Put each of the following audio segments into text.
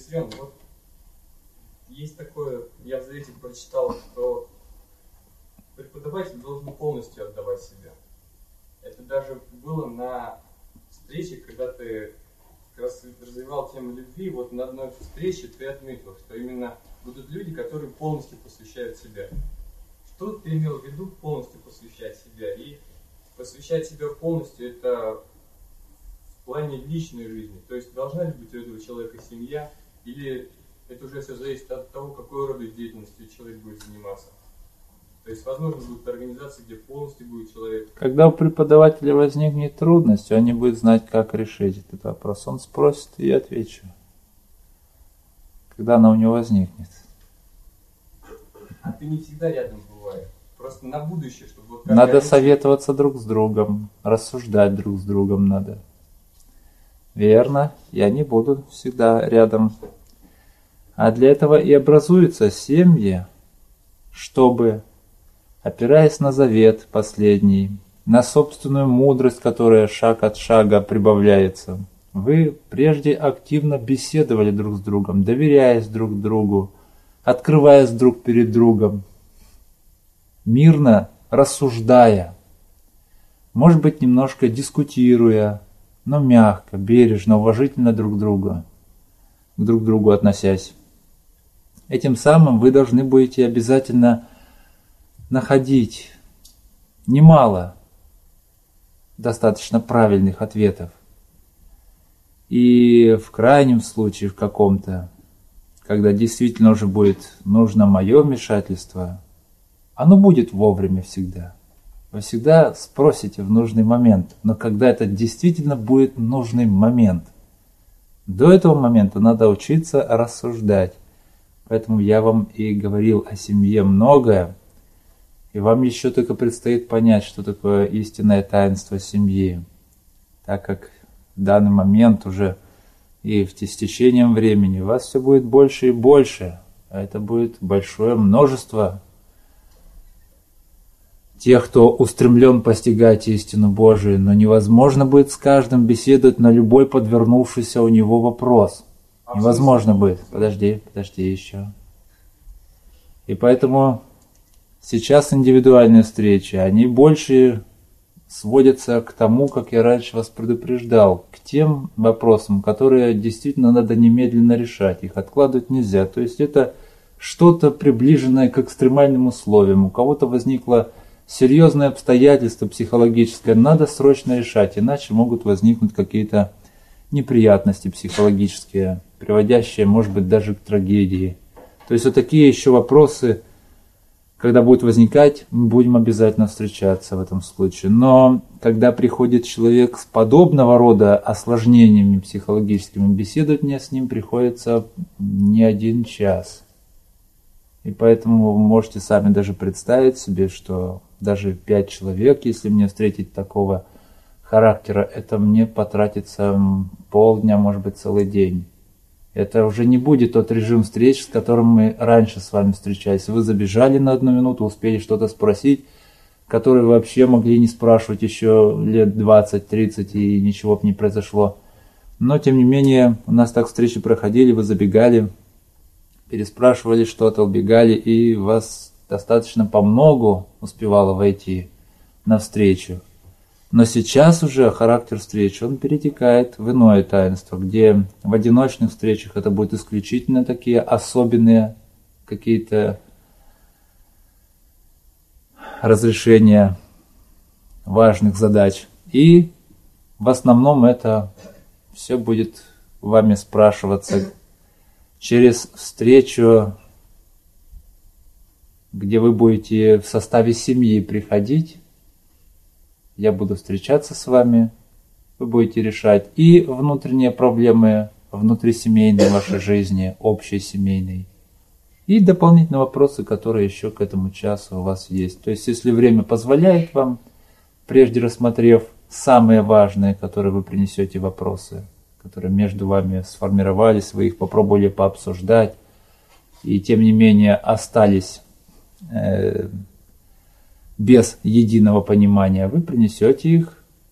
Виссарион, вот есть такое, я в Завете прочитал, что преподаватель должен полностью отдавать себя. Это даже было на встрече, когда ты как раз развивал тему любви, вот на одной встрече ты отметил, что именно будут люди, которые полностью посвящают себя. Что ты имел в виду полностью посвящать себя? И посвящать себя полностью это в плане личной жизни. То есть должна ли быть у этого человека семья, или это уже все зависит от того, какой рода деятельностью человек будет заниматься. То есть, возможно, будут организации, где полностью будет человек. Когда у преподавателя возникнет трудность, он не будет знать, как решить этот вопрос. Он спросит, и я отвечу. Когда она у него возникнет. А ты не всегда рядом бываешь. Просто на будущее, чтобы... Вот надо советоваться друг с другом, рассуждать друг с другом надо. Верно, я не буду всегда рядом. А для этого и образуются семьи, чтобы, опираясь на завет последний, на собственную мудрость, которая шаг от шага прибавляется, вы прежде активно беседовали друг с другом, доверяясь друг другу, открываясь друг перед другом, мирно рассуждая, может быть, немножко дискутируя, но мягко, бережно, уважительно друг к другу относясь. Этим самым вы должны будете обязательно находить немало достаточно правильных ответов. И в крайнем случае, в каком-то, когда действительно уже будет нужно мое вмешательство, оно будет вовремя всегда. Вы всегда спросите в нужный момент, но когда это действительно будет нужный момент. До этого момента надо учиться рассуждать. Поэтому я вам и говорил о семье многое, и вам еще только предстоит понять, что такое истинное таинство семьи, так как в данный момент уже и с течением времени у вас все будет больше и больше, а это будет большое множество тех, кто устремлен постигать истину Божию, но невозможно будет с каждым беседовать на любой подвернувшийся у него вопрос. Невозможно будет. Подожди еще. И поэтому сейчас индивидуальные встречи, они больше сводятся к тому, как я раньше вас предупреждал, к тем вопросам, которые действительно надо немедленно решать. Их откладывать нельзя. То есть это что-то приближенное к экстремальным условиям. У кого-то возникло серьезное обстоятельство психологическое, надо срочно решать, иначе могут возникнуть какие-то неприятности психологические, приводящие, может быть, даже к трагедии. То есть вот такие еще вопросы, когда будут возникать, мы будем обязательно встречаться в этом случае. Но когда приходит человек с подобного рода осложнениями психологическими, беседовать мне с ним приходится не 1 час. И поэтому вы можете сами даже представить себе, что даже 5 человек, если мне встретить такого характера, это мне потратится полдня, может быть, целый день. Это уже не будет тот режим встреч, с которым мы раньше с вами встречались. Вы забежали на 1 минуту, успели что-то спросить, которые вы вообще могли не спрашивать еще лет 20-30, и ничего бы не произошло. Но, тем не менее, у нас так встречи проходили, вы забегали, переспрашивали что-то, убегали, и вас достаточно помногу успевало войти навстречу. Но сейчас уже характер встречи, он перетекает в иное таинство, где в одиночных встречах это будут исключительно такие особенные какие-то разрешения важных задач. И в основном это все будет вами спрашиваться через встречу, где вы будете в составе семьи приходить. Я буду встречаться с вами, вы будете решать и внутренние проблемы внутрисемейной вашей жизни, общей семейной, и дополнительные вопросы, которые еще к этому часу у вас есть. То есть, если время позволяет вам, прежде рассмотрев самые важные, которые вы принесете вопросы, которые между вами сформировались, вы их попробовали пообсуждать, и тем не менее остались без единого понимания, вы принесете их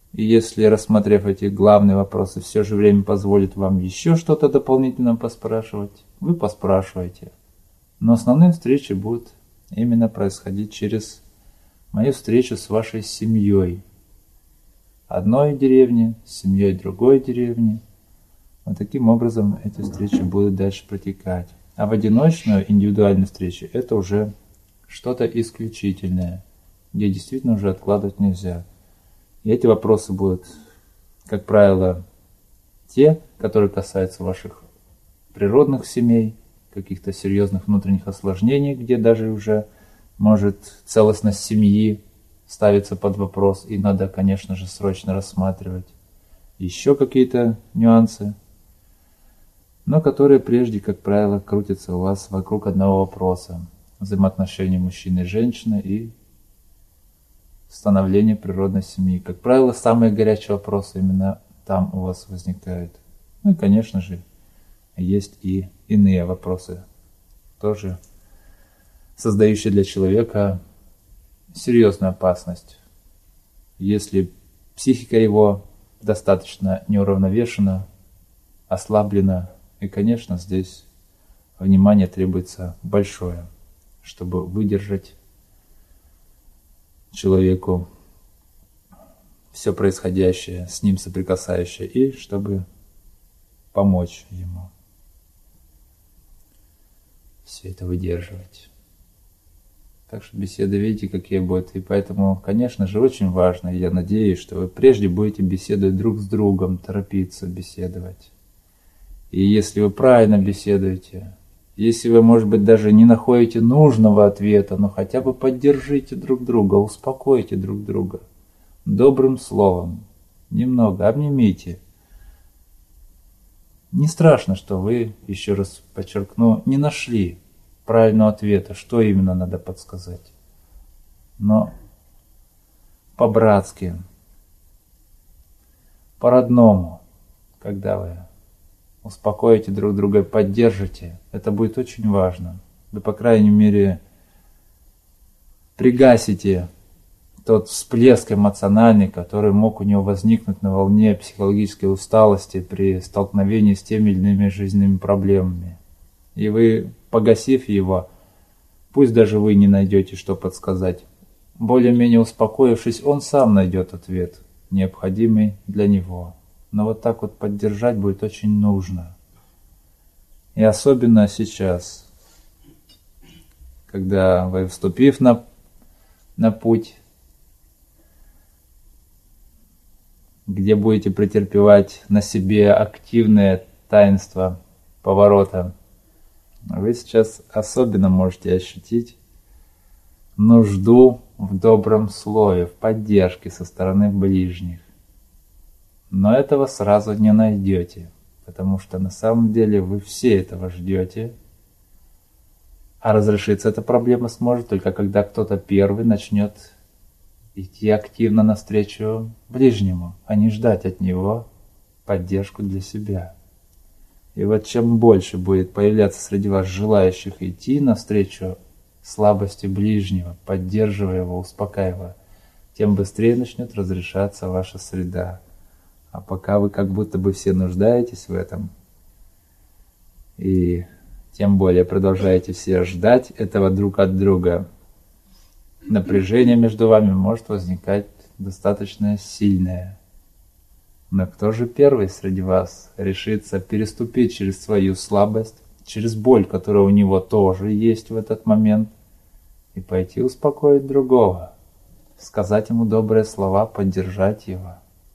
И если, рассмотрев эти главные вопросы, все же время позволит вам еще что-то дополнительно поспрашивать, вы поспрашиваете. Но основные встречи будут именно происходить через мою встречу с вашей семьей. Одной деревни, с семьей другой деревни. Вот таким образом эти встречи будут дальше протекать. А в одиночную, индивидуальную встречу это уже что-то исключительное, где действительно уже откладывать нельзя. И эти вопросы будут, как правило, те, которые касаются ваших природных семей, каких-то серьезных внутренних осложнений, где даже уже может целостность семьи ставиться под вопрос, и надо, конечно же, срочно рассматривать. Еще какие-то нюансы, но которые прежде, как правило, крутятся у вас вокруг одного вопроса: взаимоотношений мужчины и женщины и становление природной семьи. Как правило, самые горячие вопросы именно там у вас возникают. Ну и, конечно же, есть и иные вопросы, тоже создающие для человека серьезную опасность. Если психика его достаточно неуравновешена, ослаблена, и, конечно, здесь внимание требуется большое, чтобы выдержать человеку все происходящее, с ним соприкасающее, и чтобы помочь ему все это выдерживать. Так что беседы, видите, какие будут. И поэтому, конечно же, очень важно, и я надеюсь, что вы прежде будете беседовать друг с другом, торопиться беседовать. И если вы правильно беседуете, если вы, может быть, даже не находите нужного ответа, но хотя бы поддержите друг друга, успокойте друг друга добрым словом, немного обнимите. Не страшно, что вы, еще раз подчеркну, не нашли правильного ответа, что именно надо подсказать. Но по-братски, по-родному, когда вы успокоите друг друга и поддержите, это будет очень важно. Вы, по крайней мере, пригасите тот всплеск эмоциональный, который мог у него возникнуть на волне психологической усталости при столкновении с теми или иными жизненными проблемами. И вы, погасив его, пусть даже вы не найдете, что подсказать, более-менее успокоившись, он сам найдет ответ, необходимый для него. Но вот так вот поддержать будет очень нужно. И особенно сейчас, когда вы, вступив на путь, где будете претерпевать на себе активное таинство поворота, вы сейчас особенно можете ощутить нужду в добром слове, в поддержке со стороны ближних. Но этого сразу не найдете, потому что на самом деле вы все этого ждете. А разрешиться эта проблема сможет только когда кто-то первый начнет идти активно навстречу ближнему, а не ждать от него поддержку для себя. И вот чем больше будет появляться среди вас желающих идти навстречу слабости ближнего, поддерживая его, успокаивая, тем быстрее начнет разрешаться ваша среда. А пока вы как будто бы все нуждаетесь в этом, и тем более продолжаете все ждать этого друг от друга, напряжение между вами может возникать достаточно сильное. Но кто же первый среди вас решится переступить через свою слабость, через боль, которая у него тоже есть в этот момент, и пойти успокоить другого, сказать ему добрые слова, поддержать его?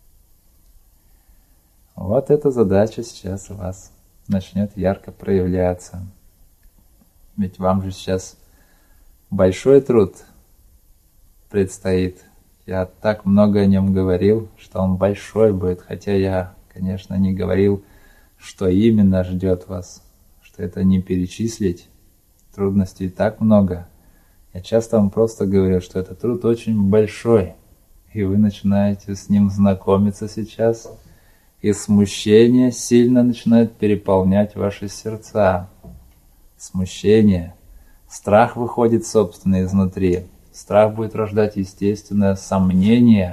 Вот эта задача сейчас у вас начнет ярко проявляться. Ведь вам же сейчас большой труд предстоит. Я так много о нем говорил, что он большой будет, хотя я, конечно, не говорил, что именно ждет вас, что это не перечислить. Трудностей так много. Я часто вам просто говорю, что этот труд очень большой, и вы начинаете с ним знакомиться сейчас, и смущение сильно начинает переполнять ваши сердца. Смущение. Страх выходит, собственно, изнутри. Страх будет рождать естественное сомнение,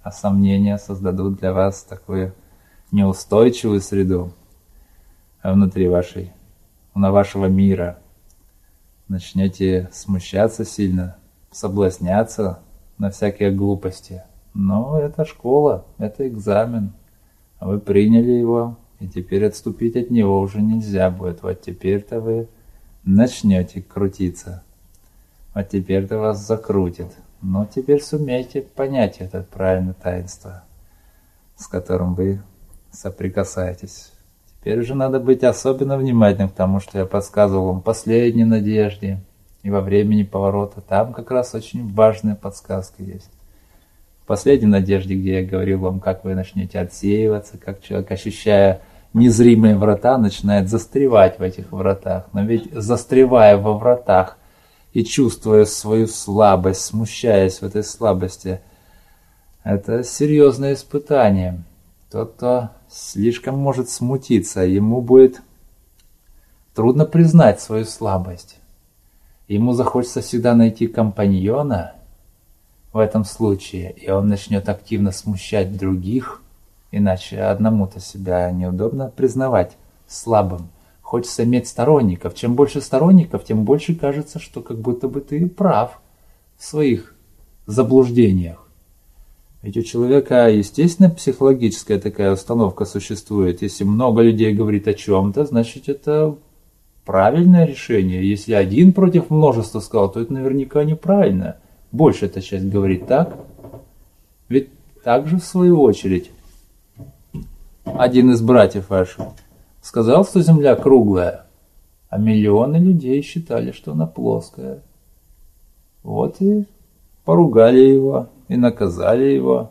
а сомнения создадут для вас такую неустойчивую среду внутри вашего мира. Начнете смущаться сильно, соблазняться на всякие глупости. Но это школа, это экзамен. Вы приняли его, и теперь отступить от него уже нельзя будет. Вот теперь-то вы начнете крутиться. Вот теперь-то вас закрутит. Но теперь сумейте понять это правильное таинство, с которым вы соприкасаетесь. Теперь же надо быть особенно внимательным к тому, что я подсказывал вам в последней надежде и во времени поворота. Там как раз очень важная подсказка есть. В последней надежде, где я говорил вам, как вы начнете отсеиваться, как человек, ощущая незримые врата, начинает застревать в этих вратах. Но ведь застревая во вратах и чувствуя свою слабость, смущаясь в этой слабости, это серьезное испытание. Тот, кто слишком может смутиться, ему будет трудно признать свою слабость. Ему захочется всегда найти компаньона в этом случае, и он начнет активно смущать других, иначе одному-то себя неудобно признавать слабым. Хочется иметь сторонников. Чем больше сторонников, тем больше кажется, что как будто бы ты прав в своих заблуждениях. Ведь у человека, естественно, психологическая такая установка существует. Если много людей говорит о чем-то, значит это правильное решение. Если один против множества сказал, то это наверняка неправильно. Большая-то часть говорит так. Ведь также в свою очередь один из братьев ваших сказал, что земля круглая, а миллионы людей считали, что она плоская. Вот и поругали его, и наказали его.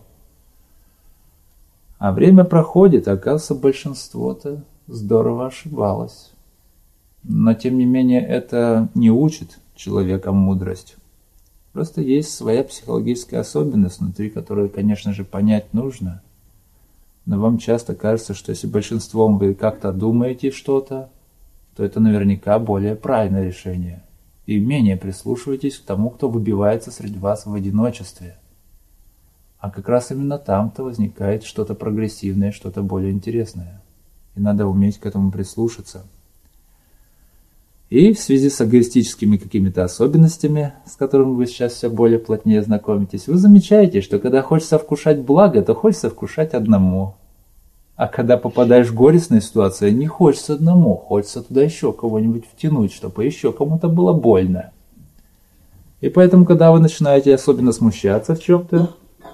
А время проходит, оказывается, большинство-то здорово ошибалось. Но, тем не менее, это не учит человека мудрость. Просто есть своя психологическая особенность внутри, которую, конечно же, понять нужно. Но вам часто кажется, что если большинством вы как-то думаете что-то, то это наверняка более правильное решение. И менее прислушивайтесь к тому, кто выбивается среди вас в одиночестве. А как раз именно там-то возникает что-то прогрессивное, что-то более интересное. И надо уметь к этому прислушаться. И в связи с эгоистическими какими-то особенностями, с которыми вы сейчас все более плотнее знакомитесь, вы замечаете, что когда хочется вкушать благо, то хочется вкушать одному. А когда попадаешь в горестную ситуацию, не хочется одному, хочется туда еще кого-нибудь втянуть, чтобы еще кому-то было больно. И поэтому, когда вы начинаете особенно смущаться в чем-то,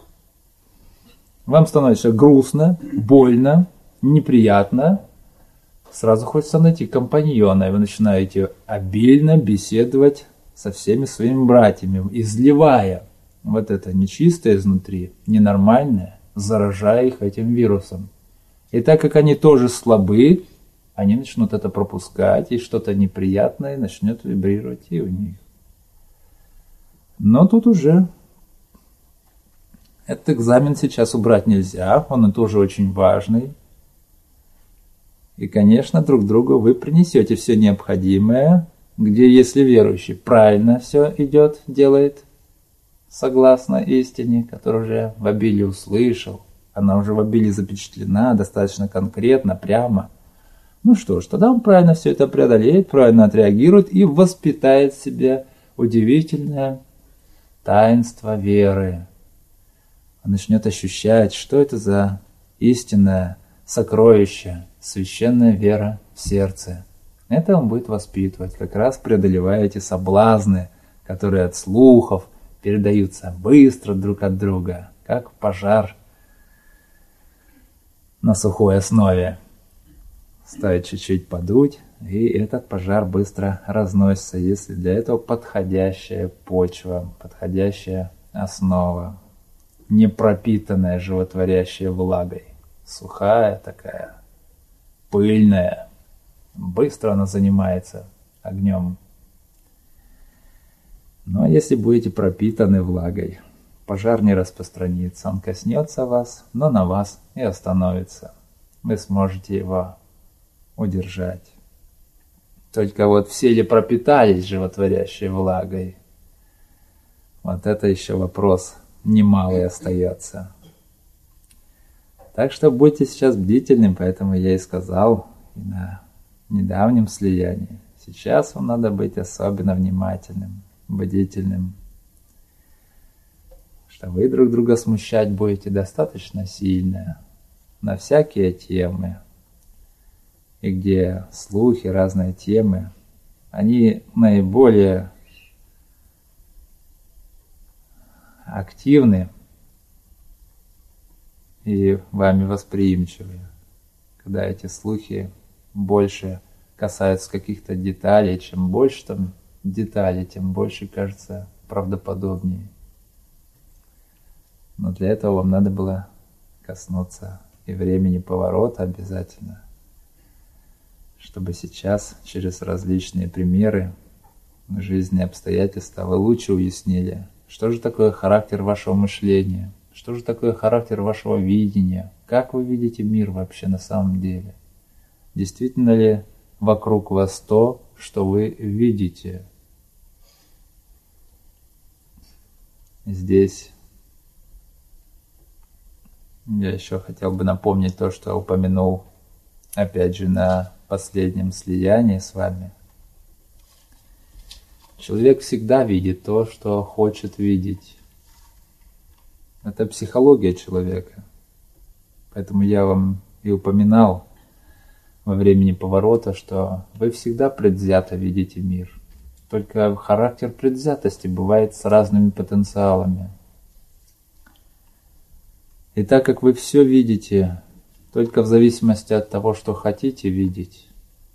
вам становится грустно, больно, неприятно, сразу хочется найти компаньона, и вы начинаете обильно беседовать со всеми своими братьями, изливая вот это нечистое изнутри, ненормальное, заражая их этим вирусом. И так как они тоже слабы, они начнут это пропускать, и что-то неприятное начнет вибрировать и у них. Но тут уже этот экзамен сейчас убрать нельзя, он и тоже очень важный. И, конечно, друг другу вы принесете все необходимое, где, если верующий правильно все идет, делает, согласно истине, которую уже в обилии услышал, она уже в обилии запечатлена, достаточно конкретно, прямо. Ну что ж, тогда он правильно все это преодолеет, правильно отреагирует и воспитает в себе удивительное таинство веры. Он начнет ощущать, что это за истинное сокровище, священная вера в сердце. Это он будет воспитывать, как раз преодолевая эти соблазны, которые от слухов передаются быстро друг от друга, как пожар на сухой основе. Стоит чуть-чуть подуть, и этот пожар быстро разносится, если для этого подходящая почва, подходящая основа, не пропитанная животворящей влагой, сухая такая, пыльная, быстро она занимается огнем. Но если будете пропитаны влагой, пожар не распространится, он коснется вас, но на вас и остановится. Вы сможете его удержать. Только вот все ли пропитались животворящей влагой? Вот это еще вопрос немалый остается. Так что будьте сейчас бдительны, поэтому я и сказал и на недавнем слиянии. Сейчас вам надо быть особенно внимательным, бдительным, что вы друг друга смущать будете достаточно сильно на всякие темы, и где слухи, разные темы, они наиболее активны и вами восприимчивы, когда эти слухи больше касаются каких-то деталей. Чем больше там деталей, тем больше кажется правдоподобнее. Но для этого вам надо было коснуться и времени поворота обязательно, чтобы сейчас через различные примеры жизненные обстоятельства вы лучше уяснили, что же такое характер вашего мышления, что же такое характер вашего видения, как вы видите мир вообще на самом деле. Действительно ли вокруг вас то, что вы видите? Здесь я еще хотел бы напомнить то, что упомянул опять же на последнем слиянии с вами. Человек всегда видит то, что хочет видеть. Это психология человека. Поэтому я вам и упоминал во времени поворота, что вы всегда предвзято видите мир. Только характер предвзятости бывает с разными потенциалами. И так как вы все видите только в зависимости от того, что хотите видеть,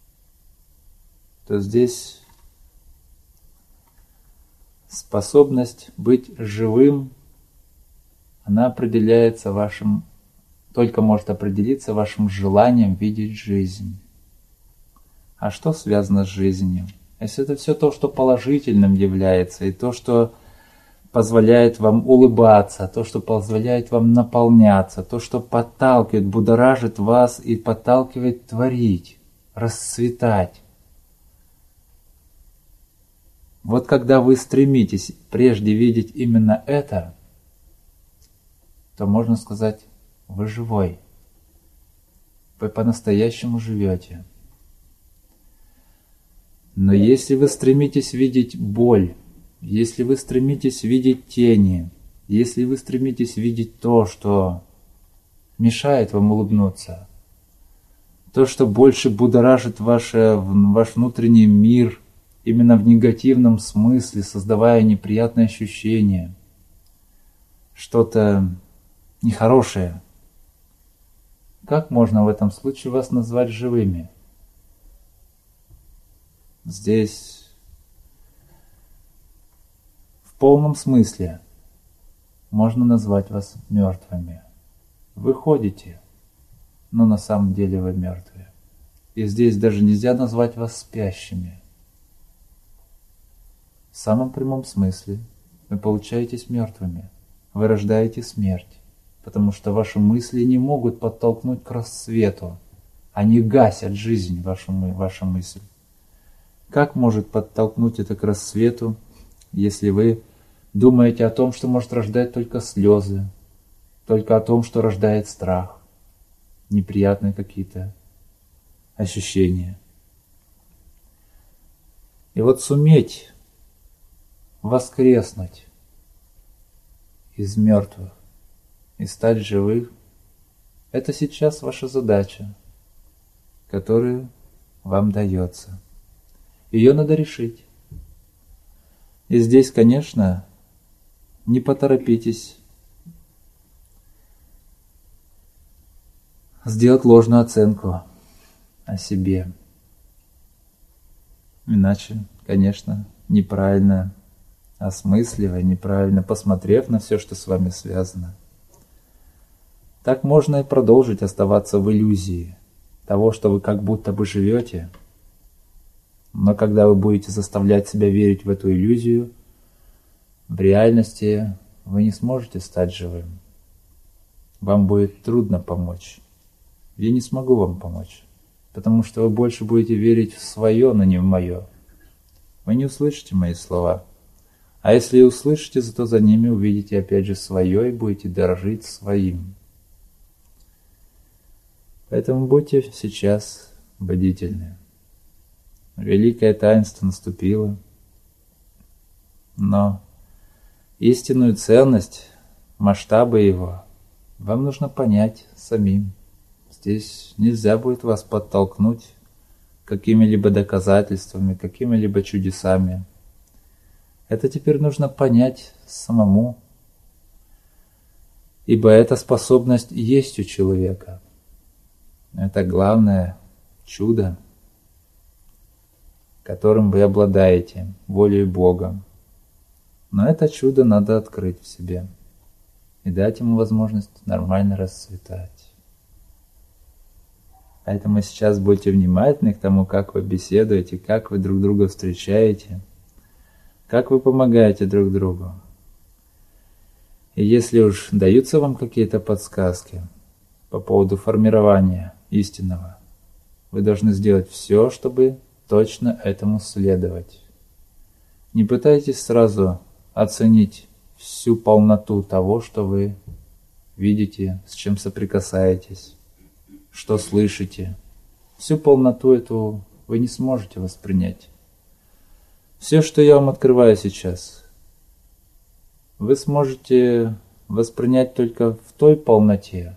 то здесь способность быть живым, она определяется вашим, только может определиться вашим желанием видеть жизнь. А что связано с жизнью? Если это все то, что положительным является, и то, что позволяет вам улыбаться, то, что позволяет вам наполняться, то, что подталкивает, будоражит вас и подталкивает творить, расцветать. Вот когда вы стремитесь прежде видеть именно это, то можно сказать, вы живой. Вы по-настоящему живете. Но если вы стремитесь видеть боль, если вы стремитесь видеть тени, если вы стремитесь видеть то, что мешает вам улыбнуться, то, что больше будоражит ваш внутренний мир, именно в негативном смысле, создавая неприятные ощущения, что-то нехорошее, как можно в этом случае вас назвать живыми? Здесь в полном смысле можно назвать вас мертвыми. Вы ходите, но на самом деле вы мертвые. И здесь даже нельзя назвать вас спящими. В самом прямом смысле вы получаетесь мертвыми. Вы рождаете смерть, потому что ваши мысли не могут подтолкнуть к рассвету. Они гасят жизнь, ваша мысль. Как может подтолкнуть это к рассвету, если вы думаете о том, что может рождать только слезы, только о том, что рождает страх, неприятные какие-то ощущения? И вот суметь воскреснуть из мертвых и стать живых, это сейчас ваша задача, которая вам дается. Ее надо решить. И здесь, конечно, не поторопитесь сделать ложную оценку о себе. Иначе, конечно, неправильно осмысливая, неправильно посмотрев на все, что с вами связано. Так можно и продолжить оставаться в иллюзии того, что вы как будто бы живете. Но когда вы будете заставлять себя верить в эту иллюзию, в реальности вы не сможете стать живым. Вам будет трудно помочь. Я не смогу вам помочь, потому что вы больше будете верить в свое, но не в мое. Вы не услышите мои слова. А если и услышите, зато за ними увидите опять же свое и будете дорожить своим. Поэтому будьте сейчас бдительны. Великое таинство наступило, но истинную ценность, масштабы его вам нужно понять самим. Здесь нельзя будет вас подтолкнуть какими-либо доказательствами, какими-либо чудесами. Это теперь нужно понять самому, ибо эта способность есть у человека. Это главное чудо, которым вы обладаете, волей Бога. Но это чудо надо открыть в себе и дать ему возможность нормально расцветать. Поэтому сейчас будьте внимательны к тому, как вы беседуете, как вы друг друга встречаете, как вы помогаете друг другу. И если уж даются вам какие-то подсказки по поводу формирования истинного, вы должны сделать все, чтобы точно этому следовать. Не пытайтесь сразу оценить всю полноту того, что вы видите, с чем соприкасаетесь, что слышите. Всю полноту эту вы не сможете воспринять. Все, что я вам открываю сейчас, вы сможете воспринять только в той полноте,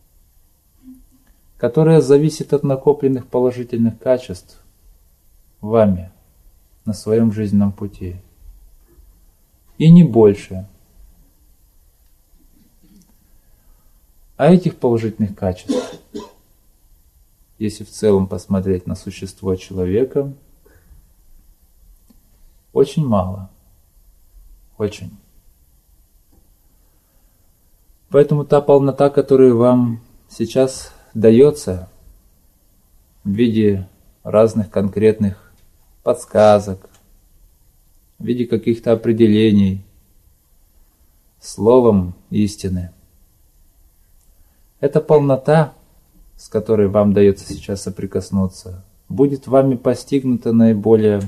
которая зависит от накопленных положительных качеств вами на своем жизненном пути. И не больше. А этих положительных качеств, если в целом посмотреть на существо человека, очень мало. Очень. Поэтому та полнота, которая вам сейчас дается в виде разных конкретных подсказок, в виде каких-то определений, словом истины. Эта полнота, с которой вам дается сейчас соприкоснуться, будет вами постигнута наиболее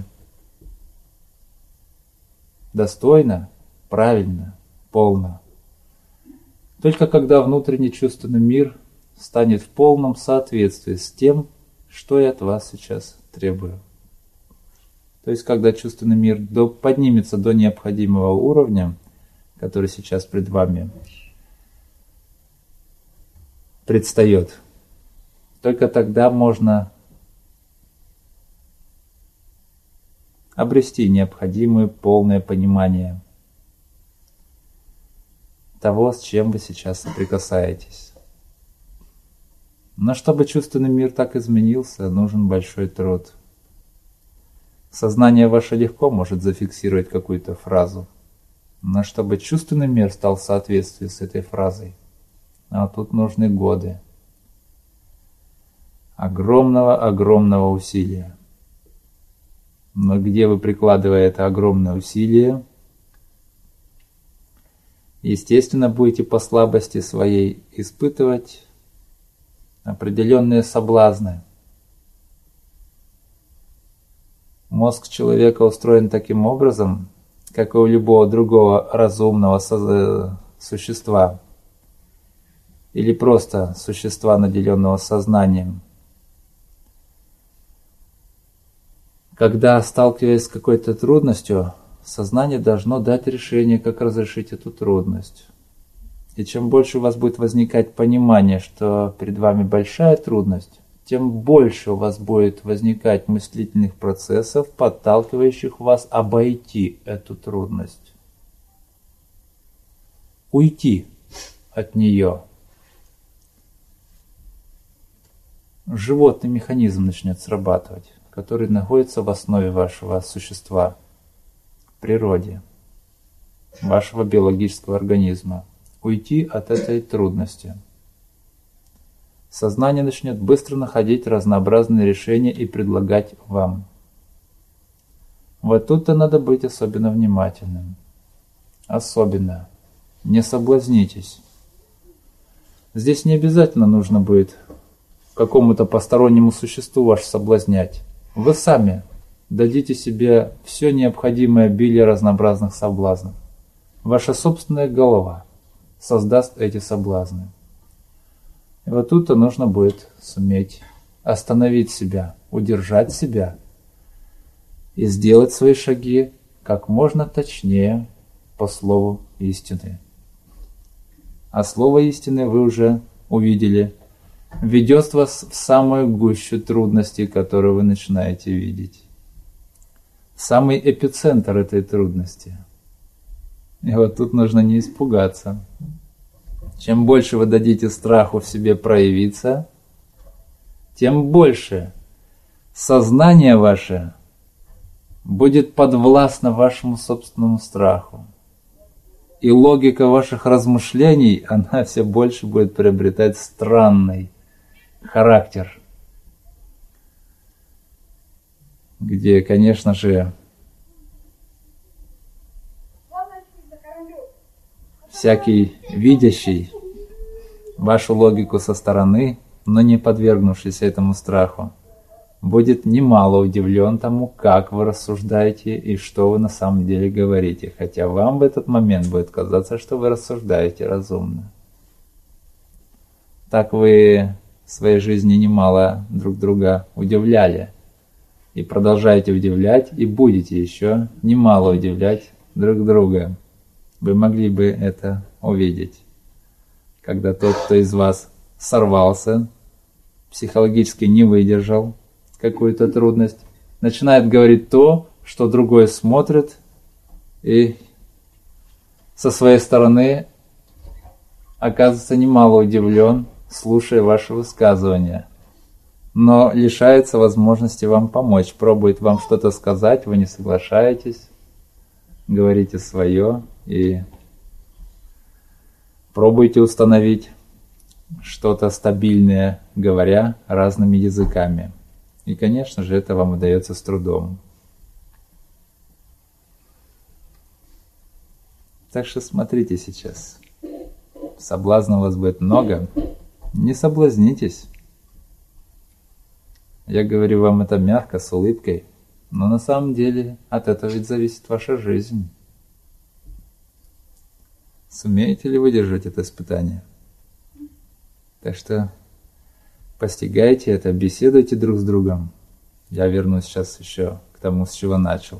достойно, правильно, полно. Только когда внутренний чувственный мир станет в полном соответствии с тем, что я от вас сейчас требую. То есть, когда чувственный мир поднимется до необходимого уровня, который сейчас пред вами предстает, только тогда можно обрести необходимое полное понимание того, с чем вы сейчас соприкасаетесь. Но чтобы чувственный мир так изменился, нужен большой труд. Сознание ваше легко может зафиксировать какую-то фразу, но чтобы чувственный мир стал в соответствии с этой фразой, а тут нужны годы огромного усилия. Но где вы, прикладывая это огромное усилие, естественно, будете по слабости своей испытывать определенные соблазны. Мозг человека устроен таким образом, как и у любого другого разумного существа, или просто существа, наделенного сознанием. Когда, сталкиваясь с какой-то трудностью, сознание должно дать решение, как разрешить эту трудность. И чем больше у вас будет возникать понимание, что перед вами большая трудность, тем больше у вас будет возникать мыслительных процессов, подталкивающих вас обойти эту трудность. Уйти от нее. Животный механизм начнет срабатывать, который находится в основе вашего существа, в природе, вашего биологического организма. Уйти от этой трудности. Сознание начнет быстро находить разнообразные решения и предлагать вам. Вот тут-то надо быть особенно внимательным. Особенно. Не соблазнитесь. Здесь не обязательно нужно будет какому-то постороннему существу ваш соблазнять. Вы сами дадите себе все необходимое обилие разнообразных И вот тут-то нужно будет суметь остановить себя, удержать себя и сделать свои шаги как можно точнее по слову истины. А слово истины вы уже увидели, ведет вас в самую гущу трудностей, которые вы начинаете видеть. Самый эпицентр этой трудности. И вот тут нужно не испугаться. Чем больше вы дадите страху в себе проявиться, тем больше сознание ваше будет подвластно вашему собственному страху. И логика ваших размышлений, она все больше будет приобретать странный характер, где, конечно же, всякий видящий вашу логику со стороны, но не подвергнувшийся этому страху, будет немало удивлен тому, как вы рассуждаете и что вы на самом деле говорите, хотя вам в этот момент будет казаться, что вы рассуждаете разумно. Так вы в своей жизни немало друг друга удивляли, и продолжаете удивлять, и будете еще немало удивлять друг друга. Вы могли бы это увидеть, когда тот, кто из вас сорвался, психологически не выдержал какую-то трудность, начинает говорить то, что другой смотрит и со своей стороны оказывается немало удивлен, слушая ваши высказывания, но лишается возможности вам помочь, пробует вам что-то сказать, вы не соглашаетесь, говорите свое и пробуйте установить что-то стабильное, говоря разными языками. И, конечно же, это вам удается с трудом. Так что смотрите сейчас. Соблазна у вас будет много. Не соблазнитесь. Я говорю вам это мягко, с улыбкой. Но на самом деле от этого ведь зависит ваша жизнь. Сумеете ли выдержать это испытание? Так что постигайте это, беседуйте друг с другом. Я вернусь сейчас еще к тому, с чего начал.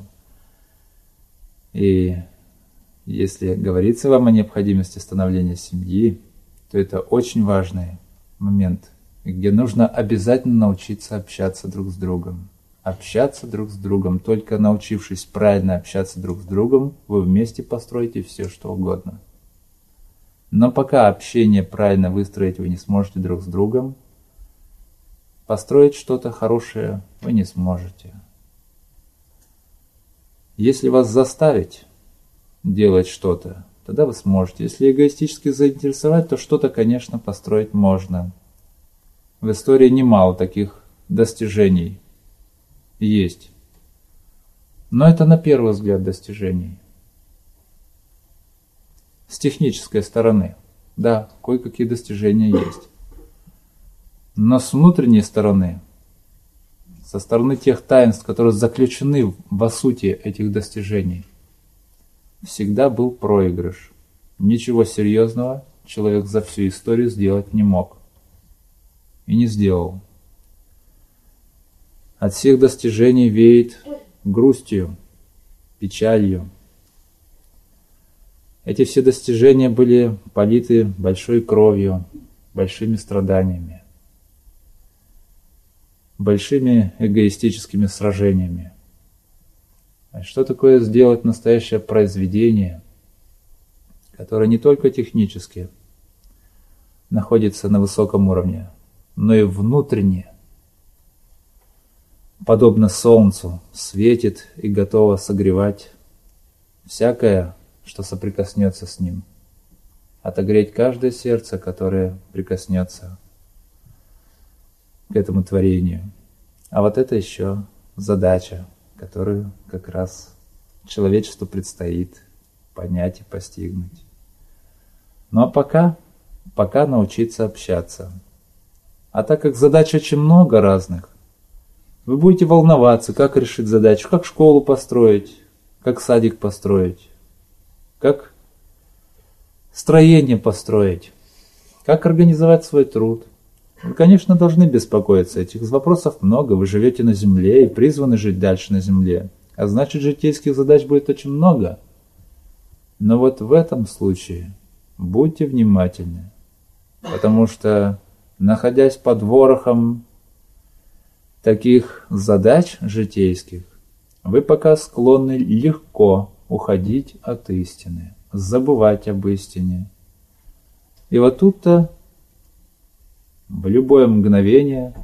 И если говорится вам о необходимости становления семьи, то это очень важный момент, где нужно обязательно научиться общаться друг с другом. Общаться друг с другом. Только научившись правильно общаться друг с другом, вы вместе построите все, что угодно. Но пока общение правильно выстроить вы не сможете друг с другом, построить что-то хорошее вы не сможете. Если вас заставить делать что-то, тогда вы сможете. Если эгоистически заинтересовать, то что-то, конечно, построить можно. В истории немало таких достижений есть. Но это на первый взгляд достижений. С технической стороны, да, кое-какие достижения есть. Но с внутренней стороны, со стороны тех таинств, которые заключены во сути этих достижений, всегда был проигрыш. Ничего серьезного человек за всю историю сделать не мог. И не сделал. От всех достижений веет грустью, печалью. Эти все достижения были политы большой кровью, большими страданиями, большими эгоистическими сражениями. А что такое сделать настоящее произведение, которое не только технически находится на высоком уровне, но и внутренне, подобно солнцу, светит и готово согревать всякое, что соприкоснется с ним, отогреть каждое сердце, которое прикоснется к этому творению. А вот это еще задача, которую как раз человечеству предстоит понять и постигнуть. Ну а пока научиться общаться. А так как задач очень много разных, вы будете волноваться, как решить задачу, как школу построить, как садик построить, как строение построить, как организовать свой труд, Вы, конечно, должны беспокоиться. Этих вопросов много. Вы живете на Земле и призваны жить дальше на Земле. А значит, житейских задач будет очень много. Но вот в этом случае будьте внимательны. Потому что, находясь под ворохом таких задач житейских, вы пока склонны легко уходить от истины, забывать об истине. И вот тут-то в любое мгновение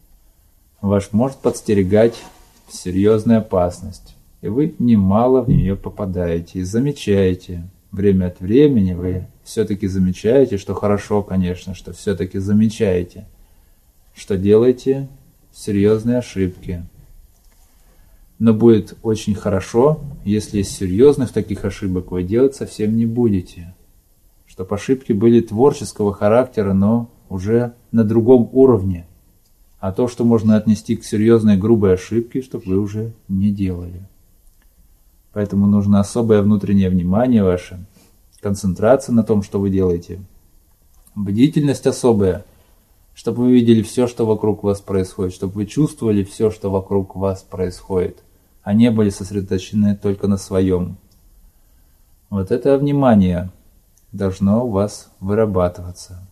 вас может подстерегать серьезная опасность. И вы немало в нее попадаете и замечаете. Время от времени вы все-таки замечаете, что хорошо, конечно, что все-таки замечаете, что делаете серьезные ошибки. Но будет очень хорошо, если из серьезных таких ошибок вы делать совсем не будете. Чтобы ошибки были творческого характера, но уже на другом уровне. А то, что можно отнести к серьезной грубой ошибке, чтобы вы уже не делали. Поэтому нужно особое внутреннее внимание ваше, концентрация на том, что вы делаете. Бдительность особая, чтобы вы видели все, что вокруг вас происходит, чтобы вы чувствовали все, что вокруг вас происходит, а не были сосредоточены только на своем. Вот это внимание должно у вас вырабатываться.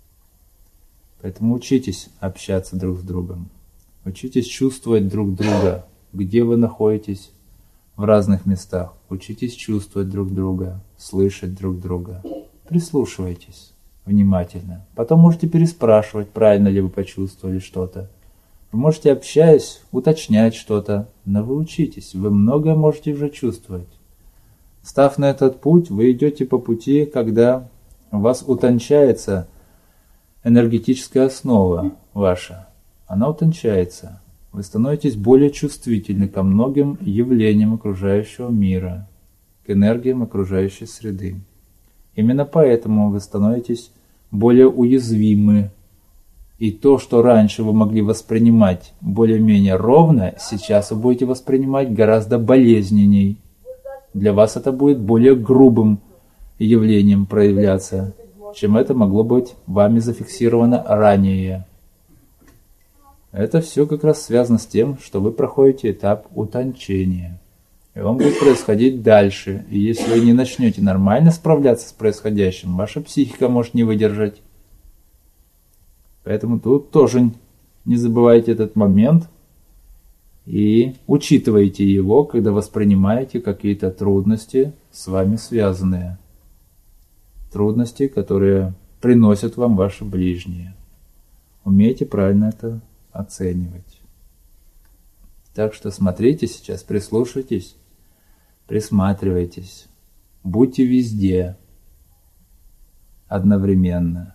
Поэтому учитесь общаться друг с другом. Учитесь чувствовать друг друга, где вы находитесь в разных местах. Учитесь чувствовать друг друга, слышать друг друга. Прислушивайтесь внимательно. Потом можете переспрашивать, правильно ли вы почувствовали что-то. Вы можете, общаясь, уточнять что-то, но вы учитесь, вы многое можете уже чувствовать. Став на этот путь, вы идете по пути, когда у вас утончается энергетическая основа ваша. Она утончается. Вы становитесь более чувствительны ко многим явлениям окружающего мира, к энергиям окружающей среды. Именно поэтому вы становитесь более уязвимы. И то, что раньше вы могли воспринимать более-менее ровно, сейчас вы будете воспринимать гораздо болезненней. Для вас это будет более грубым явлением проявляться, чем это могло быть вами зафиксировано ранее. Это все как раз связано с тем, что вы проходите этап утончения. И он будет происходить дальше. И если вы не начнете нормально справляться с происходящим, ваша психика может не выдержать. Поэтому тут тоже не забывайте этот момент и учитывайте его, когда воспринимаете какие-то трудности с вами связанные. Трудности, которые приносят вам ваши ближние. Умейте правильно это оценивать. Так что смотрите сейчас, прислушайтесь, присматривайтесь, будьте везде одновременно.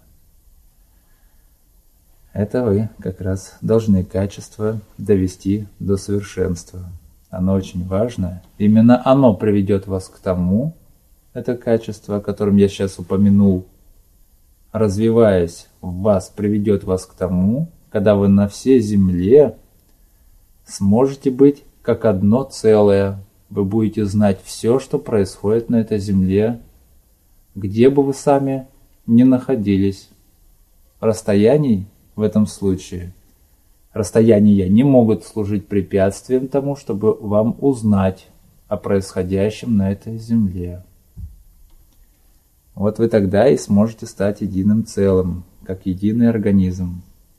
Это вы как раз должны качество довести до совершенства. Оно очень важно. Именно оно приведет вас к тому, это качество, о котором я сейчас упомянул, развиваясь в вас, приведет вас к тому, когда вы на всей земле сможете быть как одно целое. Вы будете знать все, что происходит на этой земле, где бы вы сами ни находились. Расстояний в этом случае, расстояния не могут служить препятствием тому, чтобы вам узнать о происходящем на этой земле. Вот вы тогда и сможете стать единым целым, как единый организм.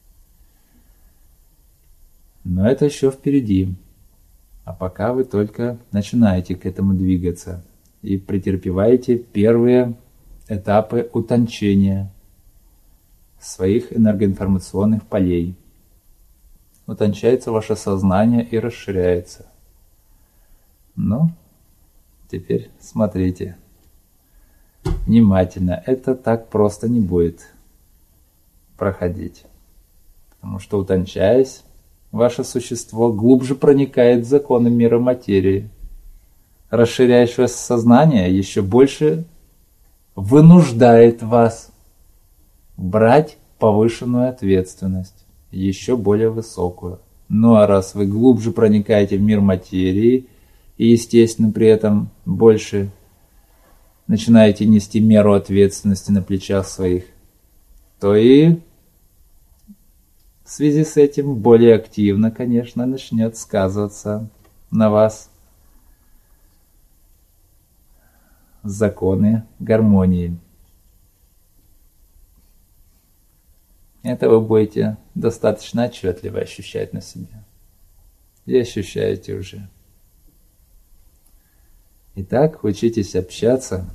Но это еще впереди. А пока вы только начинаете к этому двигаться и претерпеваете первые этапы утончения своих энергоинформационных полей. Утончается ваше сознание и расширяется. Ну, теперь смотрите внимательно. Это так просто не будет проходить. Потому что, утончаясь, ваше существо глубже проникает в законы мира материи. Расширяешь ваше сознание, еще больше вынуждает вас брать повышенную ответственность, еще более высокую. Ну а раз вы глубже проникаете в мир материи и, естественно, при этом больше начинаете нести меру ответственности на плечах своих, то и В связи с этим более активно, конечно, начнет сказываться на вас законы гармонии. Это вы будете достаточно отчетливо ощущать на себе. И ощущаете уже. Итак, учитесь общаться,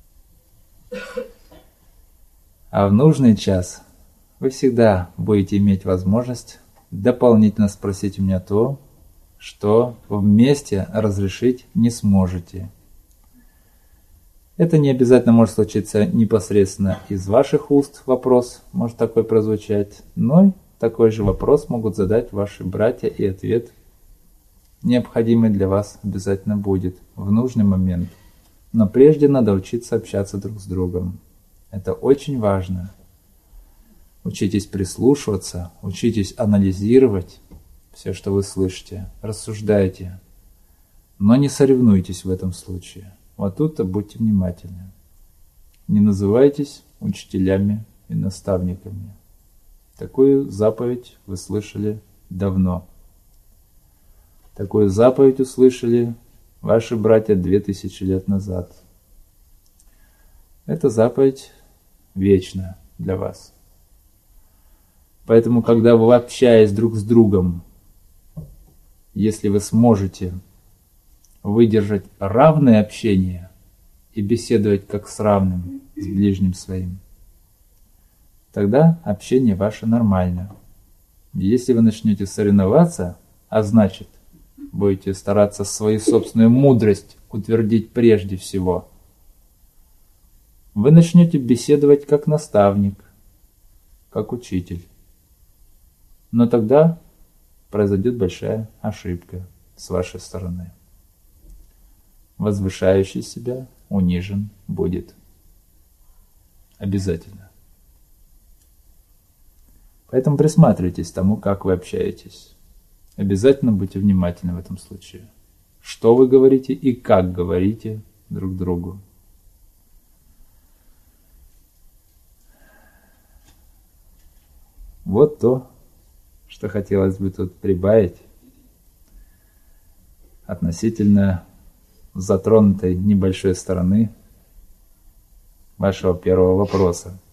а в нужный час вы всегда будете иметь возможность дополнительно спросить у меня то, что вместе разрешить не сможете. Это не обязательно может случиться непосредственно из ваших уст, вопрос может такой прозвучать, но такой же вопрос могут задать ваши братья, и ответ необходимый для вас обязательно будет в нужный момент. Но прежде надо учиться общаться друг с другом. Это очень важно. Учитесь прислушиваться, учитесь анализировать все, что вы слышите, рассуждайте, но не соревнуйтесь в этом случае. Вот тут-то будьте внимательны. Не называйтесь учителями и наставниками. Такую заповедь вы слышали давно. Такую заповедь услышали ваши братья 2000 лет назад. Эта заповедь вечна для вас. Поэтому, когда вы общаетесь друг с другом, если вы сможете выдержать равное общение и беседовать как с равным, с ближним своим, тогда общение ваше нормально. Если вы начнете соревноваться, а значит, будете стараться свою собственную мудрость утвердить прежде всего, вы начнете беседовать как наставник, как учитель. Но тогда произойдет большая ошибка с вашей стороны. Возвышающий себя унижен будет. Обязательно. Поэтому присматривайтесь к тому, как вы общаетесь. Обязательно будьте внимательны в этом случае. Что вы говорите и как говорите друг другу. Вот то, что хотелось бы тут прибавить относительно затронутой небольшой стороны вашего первого вопроса.